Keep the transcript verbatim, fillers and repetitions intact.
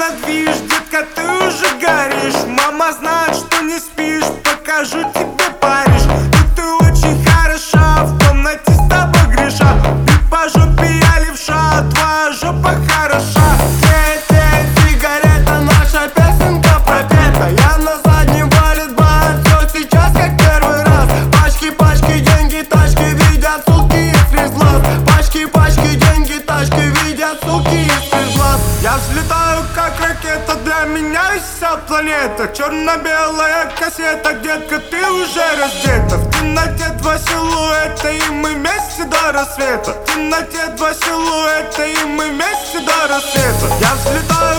на движ, детка, ты уже горишь. Мама знает, что не спишь, покажу тебе Париж. И ты очень хороша, в комнате с тобой греша. И по жопе я левша, твоя жопа хороша. Светит сигарета, наша песенка пропета. Я на заднем валит бар, все сейчас как первый раз. Пачки, пачки, деньги, тачки, видят суки из глаз. Пачки, пачки, деньги, тачки, видят суки из глаз. Я взлетаю как ракета, для меня вся планета. Черно-белая кассета, детка, ты уже раздета. В темноте два силуэта, и мы вместе до рассвета. В темноте два силуэта, и мы вместе до рассвета. Я взлетаю